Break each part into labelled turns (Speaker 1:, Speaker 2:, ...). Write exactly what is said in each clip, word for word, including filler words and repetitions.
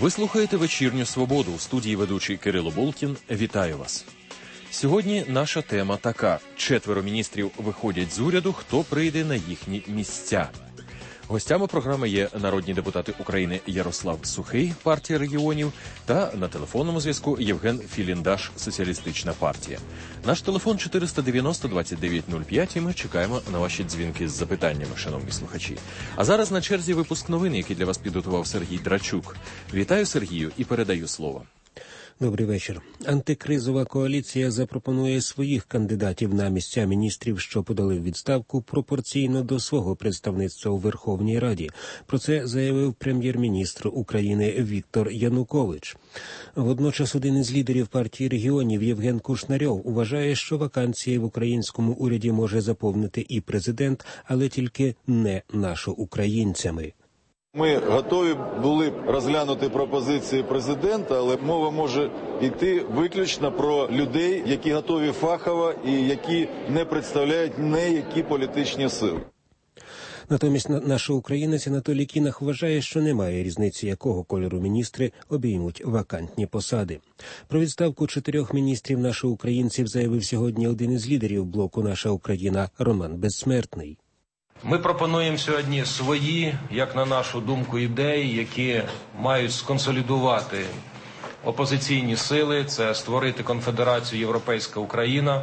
Speaker 1: Ви слухаєте «Вечірню свободу». У студії ведучий Кирило Булкін. Вітаю вас. Сьогодні наша тема така. Четверо міністрів виходять з уряду, хто прийде на їхні місця. Гостями програми є народні депутати України Ярослав Сухий, партія регіонів, та на телефонному зв'язку Євген Філіндаш, Соціалістична партія. Наш телефон чотириста дев'яносто двадцять дев'ять нуль п'ять, і ми чекаємо на ваші дзвінки з запитаннями, шановні слухачі. А зараз на черзі випуск новин, який для вас підготував Сергій Драчук. Вітаю, Сергію, і передаю слово.
Speaker 2: Добрий вечір. Антикризова коаліція запропонує своїх кандидатів на місця міністрів, що подали в відставку, пропорційно до свого представництва у Верховній Раді. Про це заявив прем'єр-міністр України Віктор Янукович. Водночас один із лідерів партії регіонів Євген Кушнарьов вважає, що вакансії в українському уряді може заповнити і президент, але тільки не нашоукраїнцями.
Speaker 3: Ми готові були б розглянути пропозиції президента, але мова може йти виключно про людей, які готові фахово і які не представляють ніякі політичні сили.
Speaker 2: Натомість нашоукраїнець Анатолій Кінах вважає, що немає різниці, якого кольору міністри обіймуть вакантні посади. Про відставку чотирьох міністрів нашоукраїнців заявив сьогодні один із лідерів блоку «Наша Україна» Роман Безсмертний.
Speaker 4: Ми пропонуємо сьогодні свої, як на нашу думку, ідеї, які мають сконсолідувати опозиційні сили. Це створити конфедерацію «Європейська Україна»,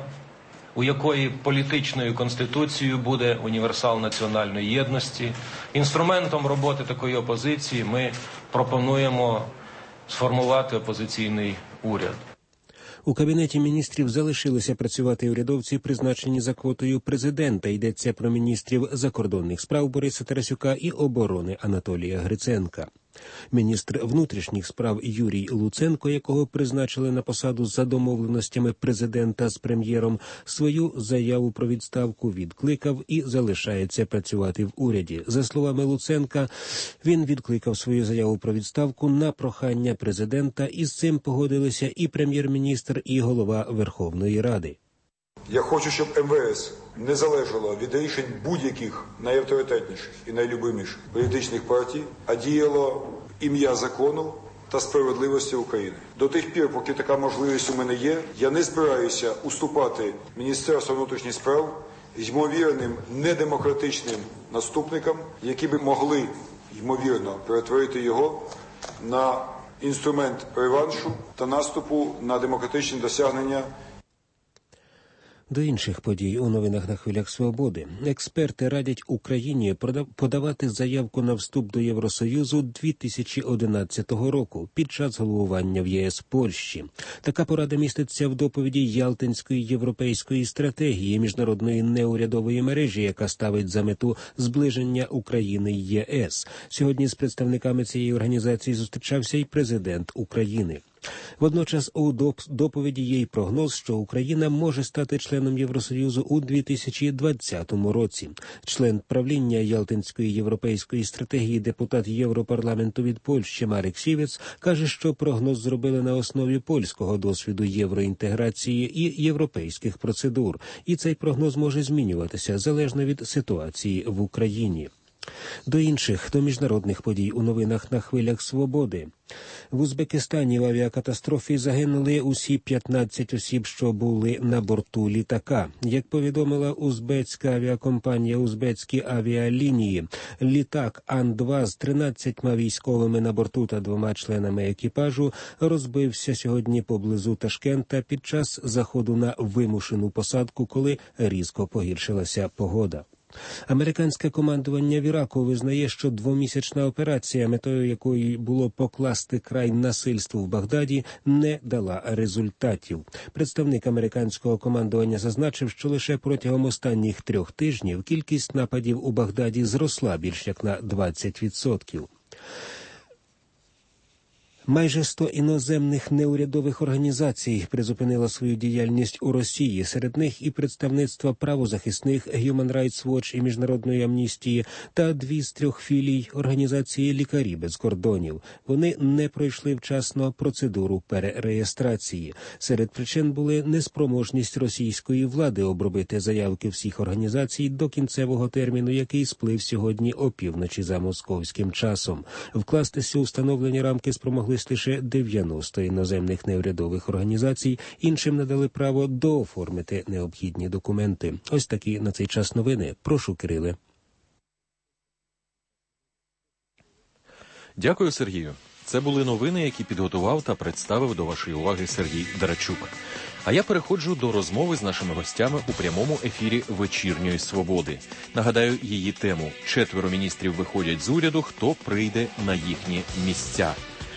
Speaker 4: у якої політичною конституцією буде універсал національної єдності. Інструментом роботи такої опозиції ми пропонуємо сформувати опозиційний уряд.
Speaker 2: У Кабінеті міністрів залишилися працювати урядовці, призначені за квотою президента. Йдеться про міністрів закордонних справ Бориса Тарасюка і оборони Анатолія Гриценка. Міністр внутрішніх справ Юрій Луценко, якого призначили на посаду за домовленостями президента з прем'єром, свою заяву про відставку відкликав і залишається працювати в уряді. За словами Луценка, він відкликав свою заяву про відставку на прохання президента, і з цим погодилися і прем'єр-міністр, і голова Верховної Ради.
Speaker 5: Я хочу, щоб ем ве ес не залежало від рішень будь-яких найавторитетніших і найлюбиміших політичних партій, а діяло в ім'я закону та справедливості України. До тих пір, поки така можливість у мене є, я не збираюся уступати Міністерству внутрішніх справ ймовірним недемократичним наступникам, які би могли, ймовірно, перетворити його на інструмент реваншу та наступу на демократичні досягнення.
Speaker 2: До інших подій у новинах на хвилях свободи. Експерти радять Україні подавати заявку на вступ до Євросоюзу дві тисячі одинадцятого року під час головування в є ес Польщі. Така порада міститься в доповіді Ялтинської європейської стратегії міжнародної неурядової мережі, яка ставить за мету зближення України й є ес. Сьогодні з представниками цієї організації зустрічався і президент України. Водночас у доповіді є й прогноз, що Україна може стати членом Євросоюзу у дві тисячі двадцятому році. Член правління Ялтинської європейської стратегії, депутат Європарламенту від Польщі Марек Сівець, каже, що прогноз зробили на основі польського досвіду євроінтеграції і європейських процедур. І цей прогноз може змінюватися залежно від ситуації в Україні. До інших, до міжнародних подій у новинах на хвилях свободи. В Узбекистані в авіакатастрофі загинули усі п'ятнадцять осіб, що були на борту літака. Як повідомила узбецька авіакомпанія «Узбецькі авіалінії», літак Ан два з тринадцятьма військовими на борту та двома членами екіпажу розбився сьогодні поблизу Ташкента під час заходу на вимушену посадку, коли різко погіршилася погода. Американське командування в Іраку визнає, що двомісячна операція, метою якої було покласти край насильству в Багдаді, не дала результатів. Представник американського командування зазначив, що лише протягом останніх трьох тижнів кількість нападів у Багдаді зросла більш як на двадцять відсотків. Майже сто іноземних неурядових організацій призупинила свою діяльність у Росії. Серед них і представництва правозахисних Human Rights Watch і Міжнародної амністії та дві з трьох філій організації «Лікарі без кордонів». Вони не пройшли вчасно процедуру перереєстрації. Серед причин були неспроможність російської влади обробити заявки всіх організацій до кінцевого терміну, який сплив сьогодні опівночі за московським часом. Вкластися у встановлені рамки спромогли звернулись лише дев'яносто іноземних неурядових організацій, іншим надали право дооформити необхідні документи. Ось такі на цей час новини. Прошу, Кириле.
Speaker 1: Дякую, Сергію. Це були новини, які підготував та представив до вашої уваги Сергій Дарачук. А я переходжу до розмови з нашими гостями у прямому ефірі «Вечірньої свободи». Нагадаю її тему «Четверо міністрів виходять з уряду. Хто прийде на їхні місця?»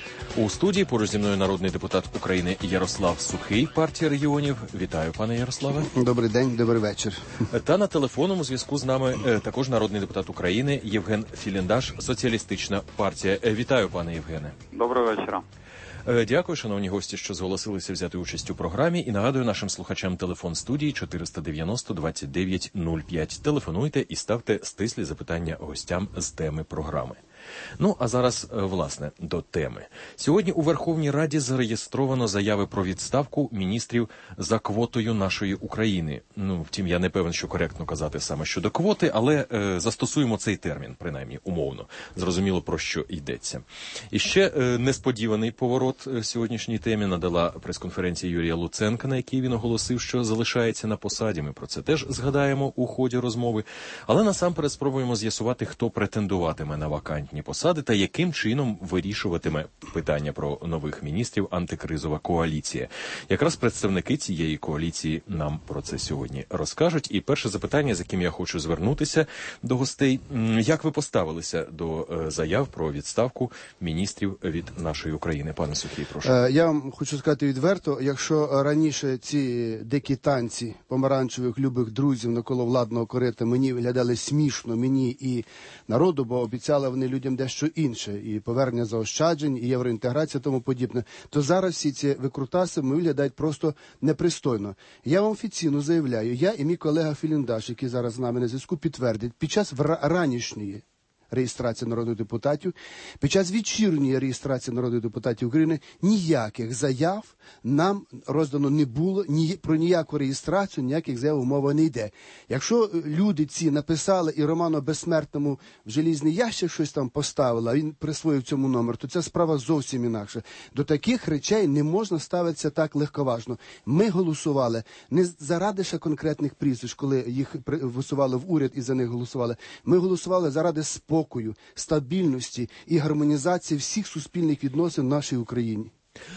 Speaker 1: У студії поруч зі мною народний депутат України Ярослав Сухий, партія регіонів. Вітаю, пане Ярославе.
Speaker 6: Добрий день, добрий вечір.
Speaker 1: Та на телефонному зв'язку з нами також народний депутат України Євген Філіндаш, Соціалістична партія. Вітаю, пане Євгене.
Speaker 7: Доброго вечора.
Speaker 1: Дякую, шановні гості, що зголосилися взяти участь у програмі. І нагадую нашим слухачам телефон студії чотириста дев'яносто двадцять дев'ять нуль п'ять. Телефонуйте і ставте стислі запитання гостям з теми програми. Ну, а зараз, власне, до теми. Сьогодні у Верховній Раді зареєстровано заяви про відставку міністрів за квотою нашої України. Ну, втім, я не певен, що коректно казати саме щодо квоти, але е, застосуємо цей термін, принаймні, умовно. Зрозуміло, про що йдеться. І ще е, несподіваний поворот сьогоднішній темі надала прес-конференція Юрія Луценка, на якій він оголосив, що залишається на посаді. Ми про це теж згадаємо у ході розмови. Але насамперед спробуємо з'ясувати, хто претендуватиме на вакантні посади та яким чином вирішуватиме питання про нових міністрів антикризова коаліція. Якраз представники цієї коаліції нам про це сьогодні розкажуть. І перше запитання, з яким я хочу звернутися до гостей. Як ви поставилися до заяв про відставку міністрів від нашої України? Пане Сухий, прошу.
Speaker 6: Я вам хочу сказати відверто, якщо раніше ці дикі танці помаранчевих любих друзів навколо владного корита мені виглядали смішно, мені і народу, бо обіцяли вони людям дещо інше, і повернення заощаджень, і євроінтеграція, тому подібне, то зараз всі ці викрутаси виглядають просто непристойно. Я вам офіційно заявляю, я і мій колега Філіндаш, який зараз з нами на зв'язку, підтвердить, під час ранішньої реєстрації народних депутатів, під час вечірньої реєстрації народних депутатів України ніяких заяв нам роздано не було, ні, про ніяку реєстрацію, ніяких заяв мова не йде. Якщо люди ці написали і Роману Безсмертному в желізний ящик щось там поставили, а він присвоїв цьому номер, то ця справа зовсім інакша. До таких речей не можна ставитися так легковажно. Ми голосували не заради ще конкретних прізвищ, коли їх висували в уряд і за них голосували. Ми голосували заради спокою, стабільності і гармонізації всіх суспільних відносин в нашій Україні.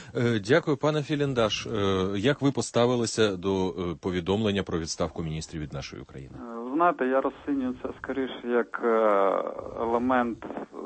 Speaker 1: Дякую, пане Філіндаш. Як ви поставилися до повідомлення про відставку міністрів від нашої України?
Speaker 7: Знаєте, я розцінюю це скоріше як елемент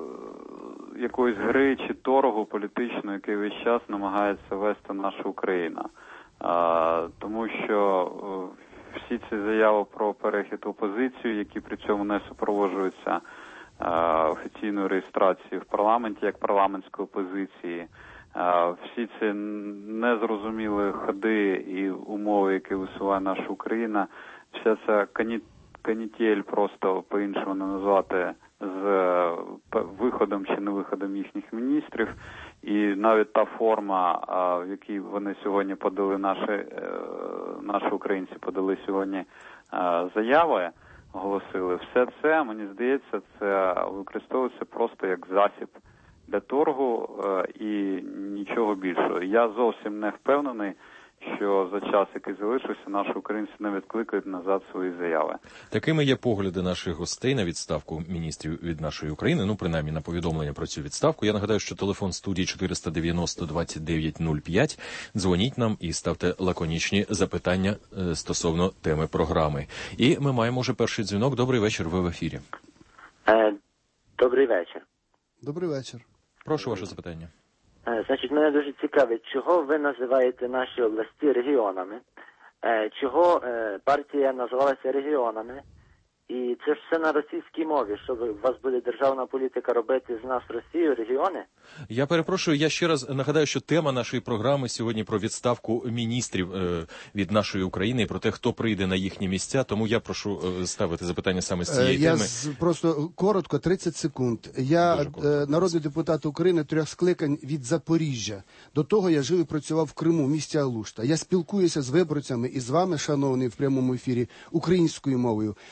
Speaker 7: якоїсь гри чи торгу політичного, який весь час намагається вести наша Україна. Тому що всі ці заяви про перехід в опозицію, які при цьому не супроводжуються офіційною реєстрацією в парламенті як парламентської опозиції, всі ці незрозумілі ходи і умови, які висуває наша Україна, вся ця канітель, просто по-іншому не назвати, з виходом чи не виходом їхніх міністрів, і навіть та форма, в якій вони сьогодні подали, наші, наші українці подали сьогодні заяви, оголосили, все це, мені здається, це використовується просто як засіб для торгу і нічого більшого. Я зовсім не впевнений, що за час, який залишився, наші українці не відкликають назад свої заяви.
Speaker 1: Такими є погляди наших гостей на відставку міністрів від нашої України, ну, принаймні, на повідомлення про цю відставку. Я нагадаю, що телефон студії чотириста дев'яносто двадцять дев'ять нуль п'ять. Дзвоніть нам і ставте лаконічні запитання стосовно теми програми. І ми маємо вже перший дзвінок. Добрий вечір, ви в ефірі.
Speaker 8: Е, добрий вечір.
Speaker 6: Добрий вечір.
Speaker 1: Прошу ваше запитання.
Speaker 8: Значить, мене дуже цікавить, чого ви називаєте наші області регіонами, чого партія називалася регіонами, і це ж все на російській мові, що у вас буде державна політика робити з нас Росію, регіони?
Speaker 1: Я перепрошую, я ще раз нагадаю, що тема нашої програми сьогодні про відставку міністрів е, від нашої України і про те, хто прийде на їхні місця, тому я прошу е, ставити запитання саме з цієї
Speaker 6: я
Speaker 1: теми.
Speaker 6: З, просто коротко, тридцять секунд. Я е, народний депутат України трьох скликань від Запоріжжя. До того я жив і працював в Криму, в місті Алушта. Я спілкуюся з виборцями і з вами, шановний, в прямому ефірі, українською мовою. А регіон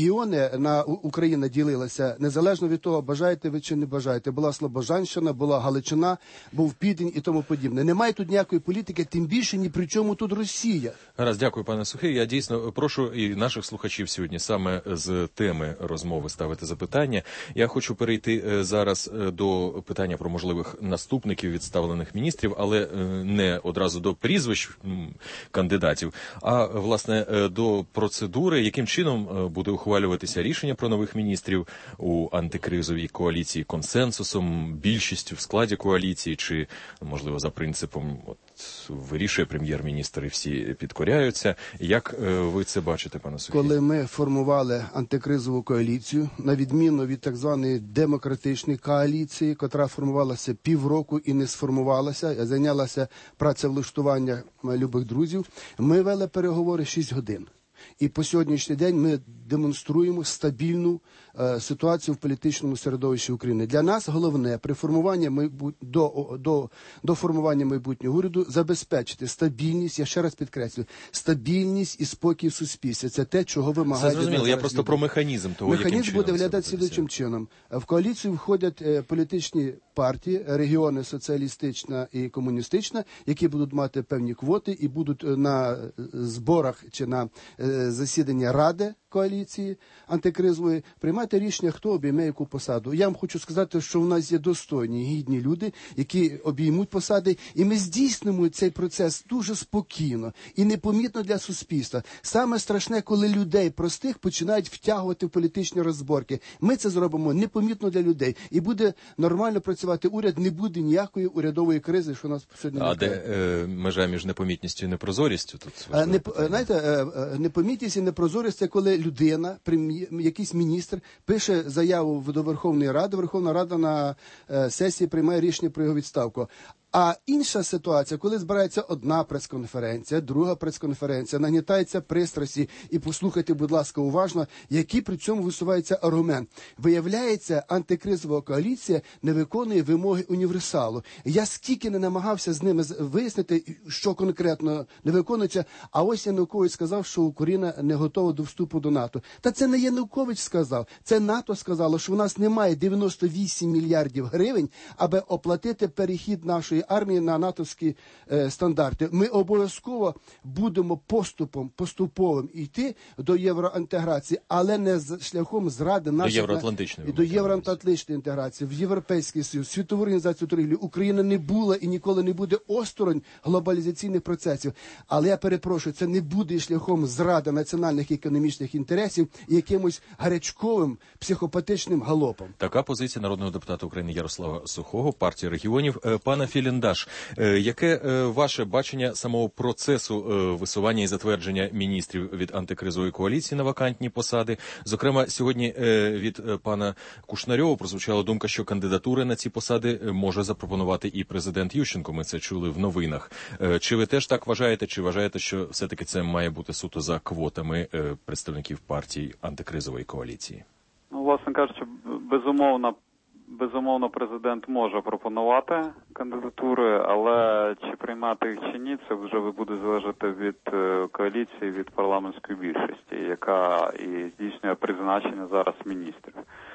Speaker 6: регіони на Україна ділилася, незалежно від того, бажаєте ви чи не бажаєте. Була Слобожанщина, була Галичина, був Південь і тому подібне. Немає тут ніякої політики, тим більше ні при чому тут Росія.
Speaker 1: Гаразд, дякую, пане Сухий. Я дійсно прошу і наших слухачів сьогодні саме з теми розмови ставити запитання. Я хочу перейти зараз до питання про можливих наступників відставлених міністрів, але не одразу до прізвищ кандидатів, а, власне, до процедури, яким чином буде ухвалюватися рішення про нових міністрів у антикризовій коаліції консенсусом, більшістю в складі коаліції, чи, можливо, за принципом от, вирішує прем'єр-міністр і всі підкоряються. Як ви це бачите, пане Сухий?
Speaker 6: Коли ми формували антикризову коаліцію, на відміну від так званої демократичної коаліції, котра формувалася півроку і не сформувалася, а зайнялася працевлаштування любих друзів, ми вели переговори шість годин. І по сьогоднішній день ми демонструємо стабільну е, ситуацію в політичному середовищі України. Для нас головне при формуванні майбут... до, до, до формування майбутнього уряду забезпечити стабільність, я ще раз підкреслюю, стабільність і спокій в суспільстві. Це те, чого вимагає.
Speaker 1: Це зрозуміло, я просто про механізм того,
Speaker 6: механізм
Speaker 1: яким
Speaker 6: буде виглядати слідчим чином. В коаліцію входять е, політичні партії, регіони соціалістична і комуністична, які будуть мати певні квоти і будуть на зборах чи на е, засіданні Ради коаліції антикризової приймати рішення, хто обійме яку посаду. Я вам хочу сказати, що в нас є достойні, гідні люди, які обіймуть посади, і ми здійснимо цей процес дуже спокійно і непомітно для суспільства. Саме страшне, коли людей простих починають втягувати в політичні розборки. Ми це зробимо непомітно для людей. І буде нормально працювати уряд, не буде ніякої урядової кризи, що у нас сьогодні не.
Speaker 1: А де е, межа між непомітністю і непрозорістю? Тут
Speaker 6: а, не, знаєте, е, непомітність і непрозорість – це коли людина, якийсь міністр, пише заяву до Верховної Ради, Верховна Рада на е, сесії приймає рішення про його відставку. А інша ситуація, коли збирається одна прес-конференція, друга прес-конференція, нагнітаються пристрасті, і послухайте, будь ласка, уважно, який при цьому висувається аргумент. Виявляється, антикризова коаліція не виконує вимоги універсалу. Я скільки не намагався з ними вияснити, що конкретно не виконується, а ось Янукович сказав, що Україна не готова до вступу до НАТО. Та це не Янукович сказав, це НАТО сказало, що в нас немає дев'яносто вісім мільярдів гривень, аби оплатити перехід нашої армії на натовські е, стандарти. Ми обов'язково будемо поступом, поступовим йти до євроінтеграції, але не з шляхом зради нашої...
Speaker 1: До євроатлантичної.
Speaker 6: До євроатлантичної інтеграції, в Європейський Союз, Світову організацію торгівлі. Україна не була і ніколи не буде осторонь глобалізаційних процесів. Але я перепрошую, це не буде шляхом зради національних економічних інтересів і якимось гарячковим, психопатичним галопом.
Speaker 1: Така позиція народного депутата України Ярослава Сухого, партії регіонів. Пане Філіндаш, яке ваше бачення самого процесу висування і затвердження міністрів від антикризової коаліції на вакантні посади? Зокрема, сьогодні від пана Кушнарьова прозвучала думка, що кандидатури на ці посади може запропонувати і президент Ющенко. Ми це чули в новинах. Чи ви теж так вважаєте, чи вважаєте, що все-таки це має бути суто за квотами представників партії антикризової коаліції?
Speaker 7: Ну, власне кажучи, безумовно, Безумовно, президент може пропонувати кандидатури, але чи приймати їх чи ні, це вже буде залежати від коаліції, від парламентської більшості, яка і здійснює призначення зараз міністрів.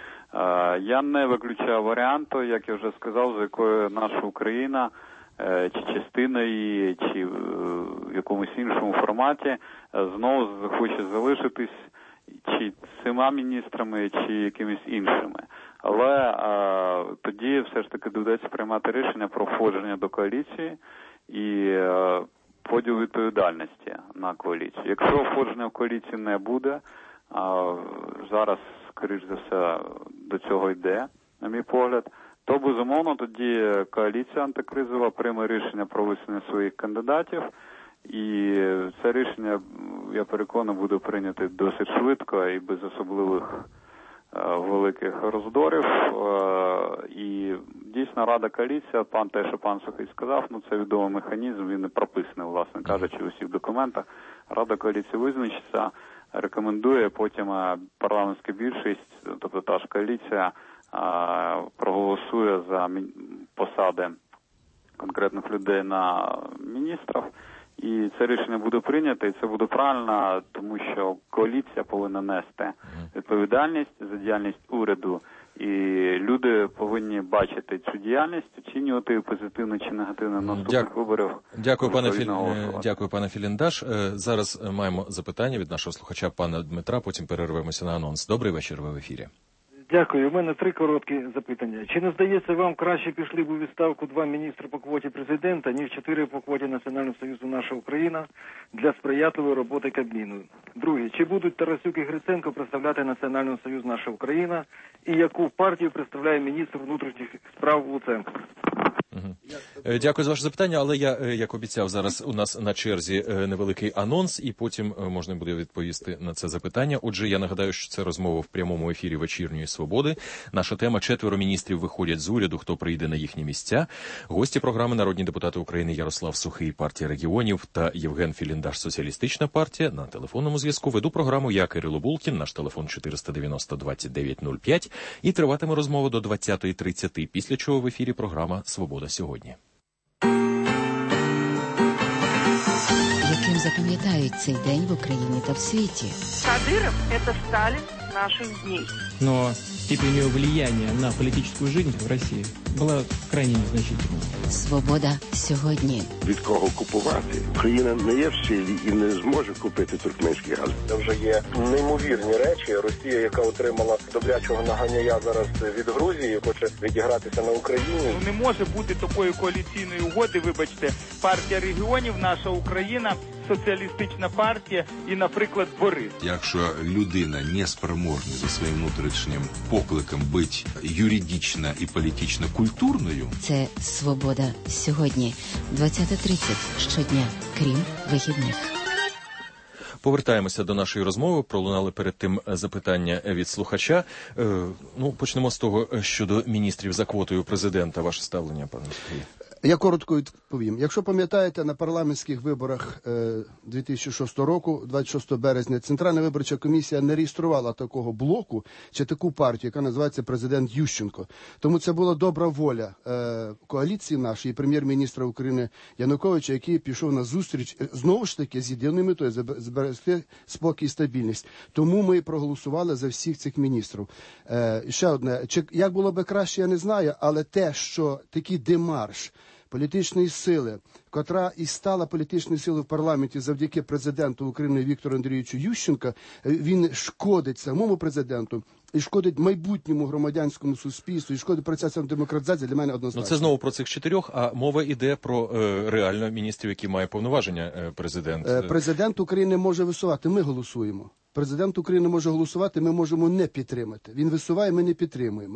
Speaker 7: Я не виключаю варіанту, як я вже сказав, за якою наша Україна, чи частина її, чи в якомусь іншому форматі знову захоче залишитись чи цими міністрами, чи якимись іншими. Але а, тоді все ж таки доведеться приймати рішення про входження до коаліції і а, поділ відповідальності на коаліцію. Якщо входження в коаліцію не буде, а, зараз, скоріш за все, до цього йде, на мій погляд, то, безумовно, тоді коаліція антикризова прийме рішення про висунення своїх кандидатів, і це рішення, я переконаний, буде прийнято досить швидко і без особливих великих роздорів. І дійсно Рада коаліція, пан те, що пан Сухий сказав, ну це відомий механізм, він не прописаний, власне кажучи, у всіх документах. Рада коаліції визначиться, рекомендує, потім парламентська більшість, тобто та ж коаліція, проголосує за посади конкретних людей на міністрів, І це рішення буде прийнято, і це буде правильно, тому що коаліція повинна нести відповідальність за діяльність уряду. І люди повинні бачити цю діяльність, оцінювати позитивно чи негативно на наступних
Speaker 1: Дякую.
Speaker 7: виборах.
Speaker 1: Дякую, пане Філь... Дякую, пане Філіндаш. Зараз маємо запитання від нашого слухача пана Дмитра, потім перервемося на анонс. Добрий вечір, ви в ефірі.
Speaker 9: Дякую. У мене три короткі запитання. Чи не здається вам, краще пішли б у відставку два міністри по квоті президента, ніж чотири по квоті Національного союзу «Наша Україна» для сприятливої роботи Кабміну? Друге, чи будуть Тарасюк і Гриценко представляти Національний союз «Наша Україна» і яку партію представляє міністр внутрішніх справ Луценко?
Speaker 1: Угу. Дякую за ваше запитання, але я, як обіцяв, зараз у нас на черзі невеликий анонс, і потім можна буде відповісти на це запитання. Отже, я нагадаю, що це розмова в прямому ефірі «Вечірньої свободи». Наша тема – четверо міністрів виходять з уряду, хто прийде на їхні місця. Гості програми – народні депутати України Ярослав Сухий, партія регіонів, та Євген Філіндаш, соціалістична партія. На телефонному зв'язку веду програму я, Кирило Булкін, наш телефон чотириста дев'яносто двадцять дев'ять нуль п'ять, і триватиме розмова до двадцятої тридцять, після чого в ефірі програма «Свобода сьогодні».
Speaker 10: Яким запам'ятають цей день в Україні та в світі?
Speaker 11: Кадыров – это Сталин наших дней.
Speaker 12: Но степень его влияния на политическую жизнь в России была крайне незначительной.
Speaker 10: Свобода сьогодні.
Speaker 13: Від кого купувати? Україна не є в силі і не зможе купити туркменський газ.
Speaker 14: Це вже є неймовірні речі. Росія, яка отримала добрячого наганяя зараз від Грузії, хоче відігратися на Україні.
Speaker 15: Не може бути такої коаліційної угоди, вибачте, партія регіонів, наша Україна, соціалістична партія і, наприклад, Борис.
Speaker 16: Якщо людина не спроможна за своїм внутрішнім покликом бути юридично і політично культурною.
Speaker 10: Це «Свобода сьогодні». двадцята тридцять щодня, крім вихідних.
Speaker 1: Повертаємося до нашої розмови. Пролунали перед тим запитання від слухача. Е, ну, почнемо з того, щодо міністрів за квотою президента. Ваше ставлення, пане Сергій?
Speaker 6: Я коротко відповім. Якщо пам'ятаєте, на парламентських виборах дві тисячі шостого року, двадцять шостого березня, Центральна виборча комісія не реєструвала такого блоку чи таку партію, яка називається президент Ющенко. Тому це була добра воля коаліції нашої і прем'єр-міністра України Януковича, який пішов на зустріч знову ж таки з єдиною метою зберегти спокій і стабільність. Тому ми проголосували за всіх цих міністрів. Ще одне, чи як було би краще, я не знаю, але те, що такий демарш політичної сили, котра і стала політичною силою в парламенті завдяки президенту України Віктору Андрійовичу Ющенка, він шкодить самому президенту і шкодить майбутньому громадянському суспільству, і шкодить процесам демократизації, для мене однозначно.
Speaker 1: Ну, це знову про цих чотирьох, а мова йде про е, реально міністрів, які має повноваження е, президент.
Speaker 6: Е, президент України може висувати, ми голосуємо. Президент України може голосувати, ми можемо не підтримати. Він висуває, ми не підтримуємо.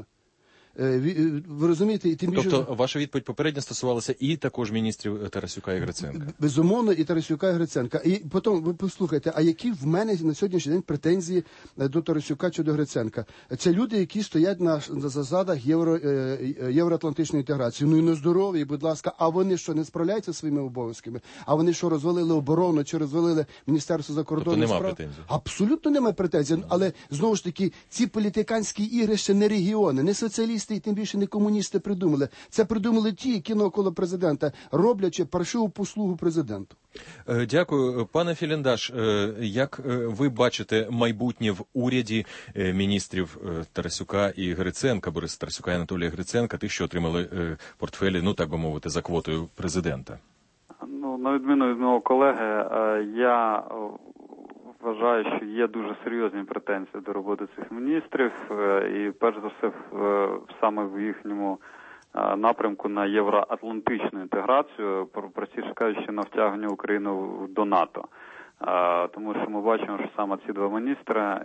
Speaker 6: Ви розумієте, і тим більше...
Speaker 1: Тобто ваша відповідь попередня стосувалася і також міністрів Тарасюка і Гриценка? Безумовно,
Speaker 6: і Тарасюка і Гриценка. І потім, ви послухайте, а які в мене на сьогоднішній день претензії до Тарасюка чи до Гриценка? Це люди, які стоять на, на засадах євро, євроатлантичної інтеграції. Ну і нездорові, будь ласка, а вони що, не справляються своїми обов'язками? А вони що, розвалили оборону чи розвалили Міністерство закордонних
Speaker 1: тобто
Speaker 6: справ?
Speaker 1: Тобто нема претензій?
Speaker 6: Абсолютно немає претензій. Але, знову ж таки, ці політиканські ігри ще не регіони, не соціалісти і тим більше не комуністи придумали. Це придумали ті, які навколо президента, роблячи паршиву послугу президенту.
Speaker 1: Дякую. Пане Філіндаш, як ви бачите майбутнє в уряді міністрів Тарасюка і Гриценка, Бориса Тарасюка і Анатолія Гриценка, тих, що отримали портфелі, ну так би мовити, за квотою президента?
Speaker 7: Ну, на відміну від мого колеги, я вважаю, що є дуже серйозні претензії до роботи цих міністрів, і перш за все саме в їхньому напрямку на євроатлантичну інтеграцію, простіше кажучи, на втягнення України до НАТО. Тому що ми бачимо, що саме ці два міністри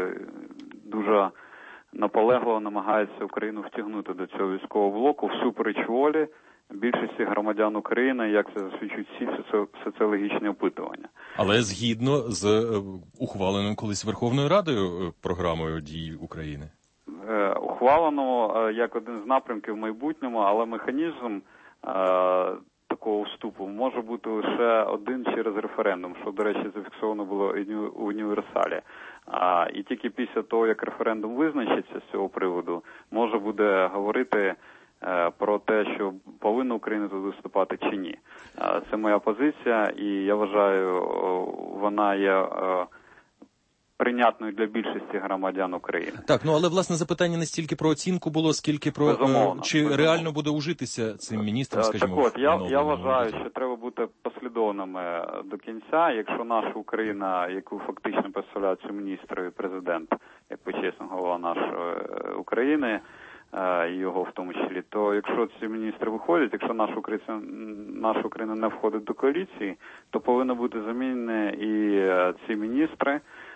Speaker 7: дуже наполегливо намагаються Україну втягнути до цього військового блоку всупереч волі більшості громадян України, як це засвідчують всі соціологічні опитування.
Speaker 1: Але згідно з ухваленою колись Верховною Радою програмою дій України?
Speaker 7: Е, ухвалено е, як один з напрямків в майбутньому, але механізм е, такого вступу може бути лише один через референдум, що, до речі, зафіксовано було і у універсалі. А, і тільки після того, як референдум визначиться з цього приводу, може буде говорити про те, що повинна Україна тут виступати чи ні. Це моя позиція, і я вважаю, вона є прийнятною для більшості громадян України.
Speaker 1: Так, ну але власне запитання не стільки про оцінку було, скільки про
Speaker 7: безумовно,
Speaker 1: чи
Speaker 7: безумовно.
Speaker 1: реально буде ужитися цим міністром, скажімо.
Speaker 7: Так от, я, я вважаю, що треба бути послідовними до кінця. Якщо наша Україна, яку фактично представляють ці міністри і президент, як почесний голова нашої України, і його в тому числі, то якщо ці міністри виходять, якщо наша Україна, наша Україна не входить до коаліції, то повинні бути замінені і ці міністри.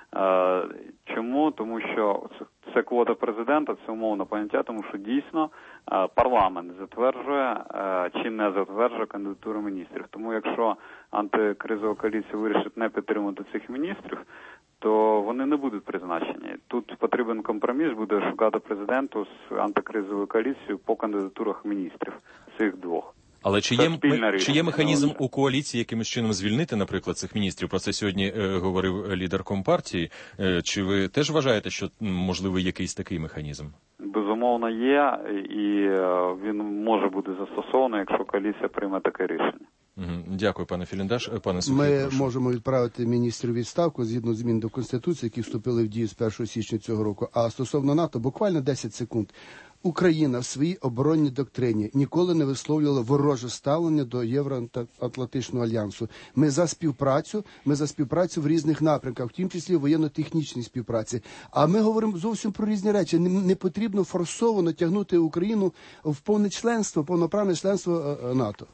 Speaker 7: Чому? Тому що це квота президента, це умовне поняття, тому що дійсно парламент затверджує чи не затверджує кандидатуру міністрів. Тому якщо антикризова коаліція вирішить не підтримувати цих міністрів, то вони не будуть призначені. Тут потрібен компроміс, буде шукати президенту з антикризовою коаліцією по кандидатурах міністрів цих двох.
Speaker 1: Але чи є, чи є механізм у коаліції якимось чином звільнити, наприклад, цих міністрів? Про це сьогодні е, говорив лідер Компартії. Е, чи ви теж вважаєте, що можливий якийсь такий механізм?
Speaker 7: Безумовно є, і е, він може бути застосований, якщо коаліція прийме таке рішення.
Speaker 1: Дякую, пане Філіндаш. Пане Сухий,
Speaker 6: Ми
Speaker 1: прошу.
Speaker 6: можемо відправити міністрів відставку згідно змін до Конституції, які вступили в дію з першого січня цього року. А стосовно НАТО, буквально десять секунд. Україна в своїй оборонній доктрині ніколи не висловлювала вороже ставлення до Євроатлантичного альянсу. Ми за співпрацю, ми за співпрацю в різних напрямках, в тому числі воєнно-технічній співпраці. А ми говоримо зовсім про різні речі. Не, не потрібно форсовано тягнути Україну в повне членство, повноправне членство НАТО.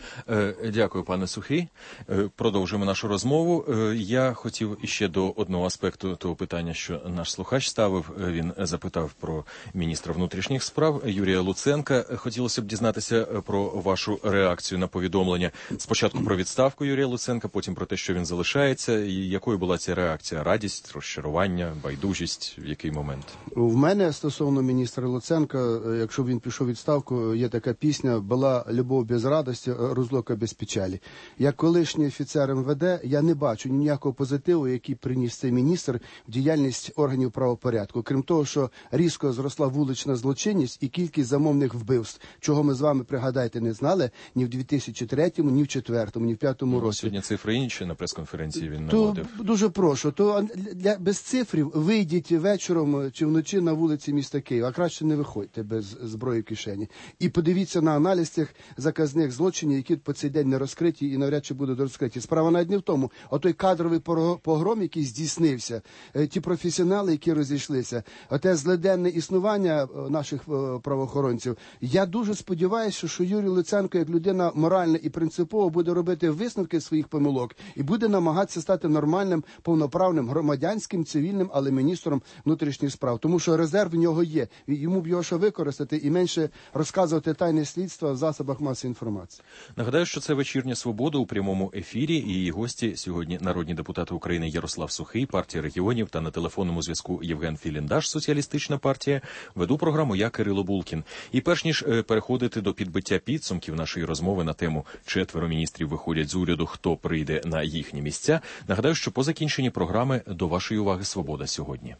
Speaker 1: Дякую, пане Сухий. Продовжуємо нашу розмову. Я хотів іще до одного аспекту того питання, що наш слухач ставив. Він запитав про міністра внутрішніх справ Юрія Луценка. Хотілося б дізнатися про вашу реакцію на повідомлення. Спочатку про відставку Юрія Луценка, потім про те, що він залишається. І якою була ця реакція? Радість, розчарування, байдужість? В який момент?
Speaker 6: В мене стосовно міністра Луценка, якщо він пішов у відставку, є така пісня «Була любов без радості, розлука без печалі». Як колишній офіцер ем ве де, я не бачу ніякого позитиву, який приніс цей міністр в діяльність органів правопорядку. Крім того, що різко зросла вулична злочинність і кількість замовних вбивств, чого ми з вами, пригадайте, не знали ні в дві тисячі третьому, ні в дві тисячі четвертому, ні в дві тисячі п'ятому році.
Speaker 1: Сьогодні цифри інші на прес-конференції він
Speaker 6: то,
Speaker 1: наводив.
Speaker 6: Дуже прошу, то для, без цифрів вийдіть вечором чи вночі на вулиці міста Києва, а краще не виходьте без зброї в кишені. І подивіться на аналіз цих заказних злочинів, які по цей день не розкриті і навряд чи будуть розкриті. Справа навіть не в тому, а той кадровий погром, який здійснився, ті професіонали, які розійшлися, оте злиденне існування наших правоохоронців. Я дуже сподіваюся, що Юрій Луценко, як людина моральна і принципова, буде робити висновки своїх помилок і буде намагатися стати нормальним, повноправним, громадянським, цивільним, але міністром внутрішніх справ. Тому що резерв в нього є. Йому б його ще використати і менше розказувати тайне слідство в засобах масової інформації.
Speaker 1: Нагадаю, що це «Вечірня Свобода» у прямому ефірі, і її гості сьогодні народні депутати України Ярослав Сухий, партія регіонів, та на телефонному зв'язку Євген Філіндаш, Соціалістична партія. Веду програму я, Кирило Булкін. І перш ніж переходити до підбиття підсумків нашої розмови на тему «Четверо міністрів виходять з уряду, хто прийде на їхні місця», нагадаю, що по закінченні програми до вашої уваги «Свобода сьогодні».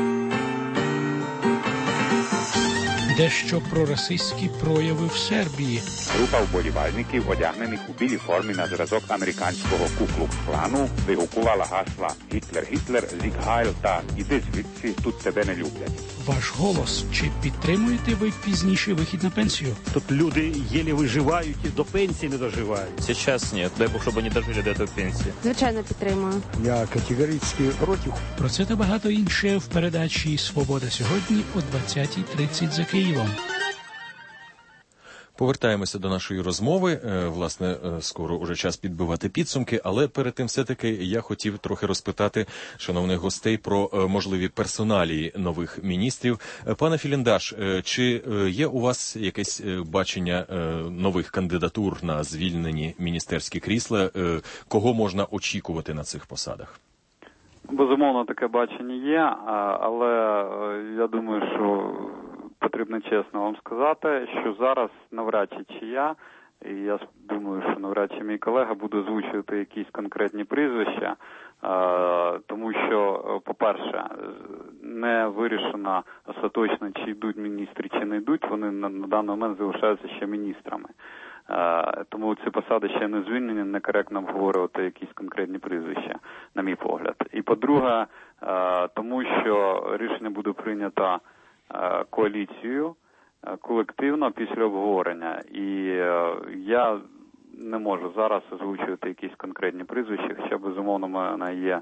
Speaker 17: Дещо про расистські прояви в Сербії.
Speaker 18: Група вболівальників, одягнених у білій формі на зразок американського Ку-Клукс-Клану, вигукувала гасла «Гітлер, Гітлер, Зіг Хайль» та «Іди звідси, тут тебе не люблять».
Speaker 17: Ваш голос. Чи підтримуєте ви пізніший вихід на пенсію?
Speaker 19: Тут люди єлі виживають і до пенсії не доживають.
Speaker 20: Сейчас нет. Дай Бог, щоб вони дожили до цієї пенсії.
Speaker 21: Звичайно, підтримую.
Speaker 19: Я категорично проти.
Speaker 17: Про це та багато інше в передачі «Свобода сьогодні» о двадцятій тридцять за Києвом.
Speaker 1: Повертаємося до нашої розмови. Власне, скоро уже час підбивати підсумки, але перед тим все-таки я хотів трохи розпитати шановних гостей про можливі персоналії нових міністрів. Пане Філіндаш, чи є у вас якесь бачення нових кандидатур на звільнені міністерські крісла? Кого можна очікувати на цих посадах?
Speaker 7: Безумовно, таке бачення є, але я думаю, що потрібно чесно вам сказати, що зараз навряд чи чия і я думаю, що навряд чи мій колега буде озвучувати якісь конкретні прізвища, тому що, по-перше, не вирішено остаточно, чи йдуть міністри, чи не йдуть, вони на, на даний момент залишаються ще міністрами. Тому ці посади ще не звільнені, некоректно обговорювати якісь конкретні прізвища, на мій погляд. І по-друге, тому що рішення буде прийнято коаліцією колективно після обговорення. І я не можу зараз озвучувати якісь конкретні прізвища, хоча, безумовно, в мене є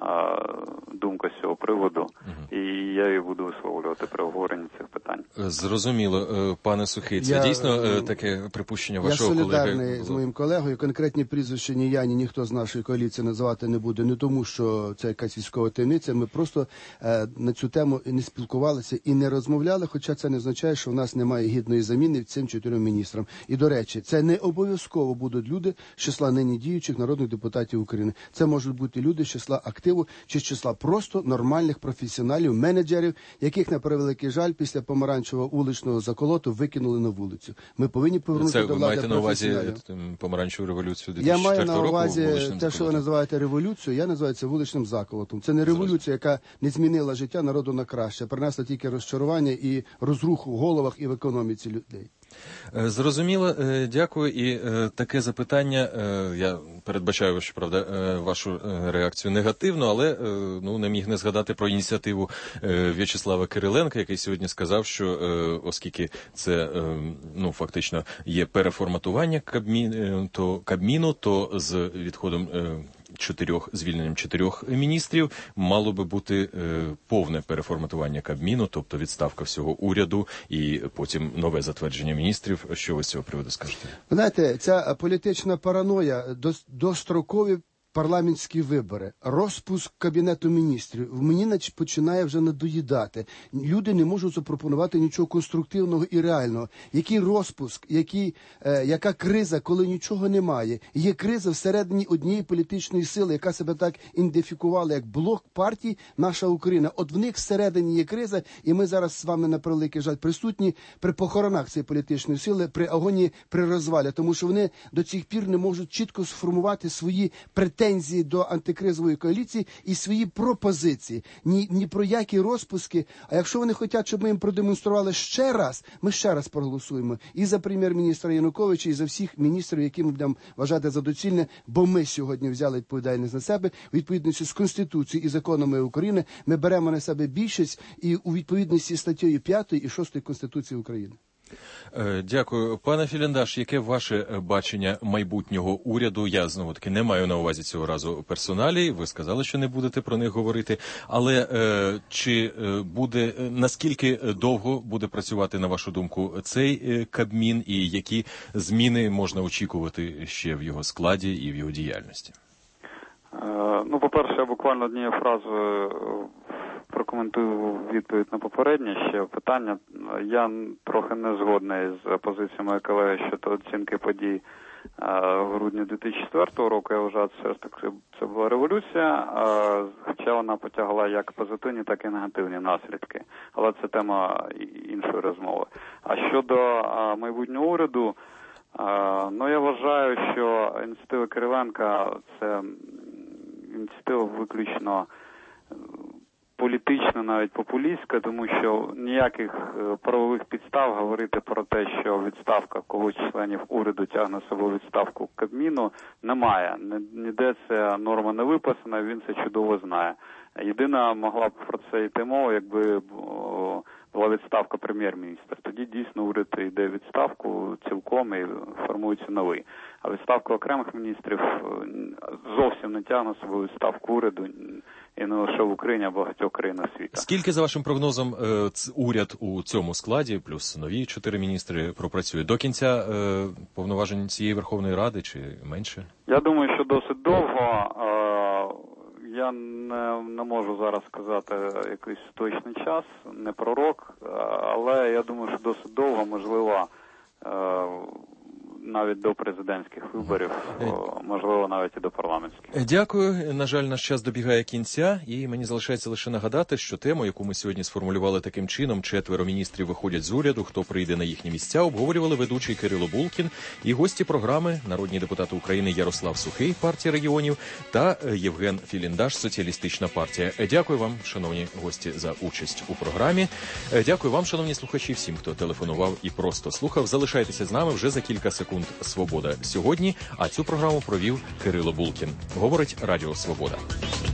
Speaker 7: думка з цього приводу, uh-huh. і я її буду висловлювати при обговоренні цих питань.
Speaker 1: Зрозуміло. Пане Сухий, це
Speaker 6: я,
Speaker 1: дійсно таке припущення вашого колеги?
Speaker 6: Я солідарний з моїм колегою. Конкретні прізвища ні я, ні ніхто з нашої коаліції називати не буде. Не тому, що це якась військова таємниця. Ми просто е, на цю тему не спілкувалися і не розмовляли, хоча це не означає, що в нас немає гідної заміни цим чотирьом міністрам. І, до речі, це не обов'язково будуть люди з числа нині діючих народних депутатів України. Це можуть бути люди з числа активних чи з числа просто нормальних професіоналів, менеджерів, яких, на превеликий жаль, після помаранчевого вуличного заколоту викинули на вулицю. Ми повинні повернути
Speaker 1: це,
Speaker 6: до влади професіоналів.
Speaker 1: Це ви маєте на увазі помаранчеву революцію дві
Speaker 6: Я
Speaker 1: тисячі четвертого року?
Speaker 6: Я маю на увазі те,
Speaker 1: заколотом?
Speaker 6: що ви називаєте революцією, я називаю це вуличним заколотом. Це не революція, яка не змінила життя народу на краще, принесла тільки розчарування і розруху в головах і в економіці людей.
Speaker 1: Зрозуміло, дякую. І таке запитання, я передбачаю, що, правда, вашу реакцію негативну, але ну, не міг не згадати про ініціативу В'ячеслава Кириленка, який сьогодні сказав, що оскільки це ну, фактично є переформатування Кабміну, то, Кабміну, то з відходом чотирьох, звільненням чотирьох міністрів мало би бути е, повне переформатування Кабміну, тобто відставка всього уряду і потім нове затвердження міністрів. Що ви з цього приводу скажете?
Speaker 6: Ви знаєте, ця політична параноя, дострокові парламентські вибори, розпуск Кабінету міністрів, мені починає вже надоїдати. Люди не можуть запропонувати нічого конструктивного і реального. Який розпуск, який, е, яка криза, коли нічого немає. Є криза всередині однієї політичної сили, яка себе так ідентифікувала, як блок партій «Наша Україна». От в них всередині є криза, і ми зараз з вами, на превеликий жаль, присутні при похоронах цієї політичної сили, при агонії, при розвалі, тому що вони до цих пір не можуть чітко сформувати свої претензії претензії до антикризової коаліції і свої пропозиції. Ні, ні про які розпуски. А якщо вони хочуть, щоб ми їм продемонстрували ще раз, ми ще раз проголосуємо. І за прем'єр-міністра Януковича, і за всіх міністрів, які ми будемо вважати за доцільне, бо ми сьогодні взяли відповідальність на себе. У відповідності з Конституцією і законами України ми беремо на себе більшість і у відповідності з статтею п'ятою і шостою Конституції України.
Speaker 1: Дякую. Пане Філіндаш, яке ваше бачення майбутнього уряду? Я, знову-таки, не маю на увазі цього разу персоналі. Ви сказали, що не будете про них говорити. Але е, чи буде, наскільки довго буде працювати, на вашу думку, цей Кабмін і які зміни можна очікувати ще в його складі і в його діяльності?
Speaker 7: Е, ну, по-перше, я буквально однією фразою прокоментую відповідь на попереднє ще питання. Я трохи не згодний з позицією моєї колеги щодо оцінки подій в грудні дві тисячі четвертого року. Я вважаю, що все ж таки це була революція, хоча вона потягла як позитивні, так і негативні наслідки. Але це тема іншої розмови. А щодо майбутнього уряду, ну я вважаю, що ініціатива Кириленка – це ініціатива виключно політично, навіть популістська, тому що ніяких правових підстав говорити про те, що відставка когось членів уряду тягне собою відставку Кабміну, немає. Ніде ця норма не виписана, він це чудово знає. Єдина могла б про це йти мова, якби була відставка прем'єр-міністра. Тоді дійсно уряд йде в відставку цілком і формується новий. А відставка окремих міністрів зовсім не тягне собою відставку уряду і не лише в Україні, а в багатьох країнах світу.
Speaker 1: Скільки, за вашим прогнозом, уряд у цьому складі, плюс нові чотири міністри, пропрацює? До кінця повноважень цієї Верховної Ради чи менше?
Speaker 7: Я думаю, що досить довго. Я не, не можу зараз сказати якийсь точний час, не пророк, але я думаю, що досить довго, можливо, навіть до президентських виборів, можливо, навіть і до парламентських.
Speaker 1: Дякую. На жаль, наш час добігає кінця, і мені залишається лише нагадати, що тему, яку ми сьогодні сформулювали таким чином, четверо міністрів виходять з уряду, хто прийде на їхні місця, обговорювали ведучий Кирило Булкін і гості програми, народні депутати України Ярослав Сухий, партія регіонів, та Євген Філіндаш, соціалістична партія. Дякую вам, шановні гості, за участь у програмі. Дякую вам, шановні слухачі, всім, хто телефонував і просто слухав. Залишайтеся з нами, вже за кілька секунд «Свобода сьогодні», а цю програму провів Кирило Булкін. Говорить Радіо Свобода.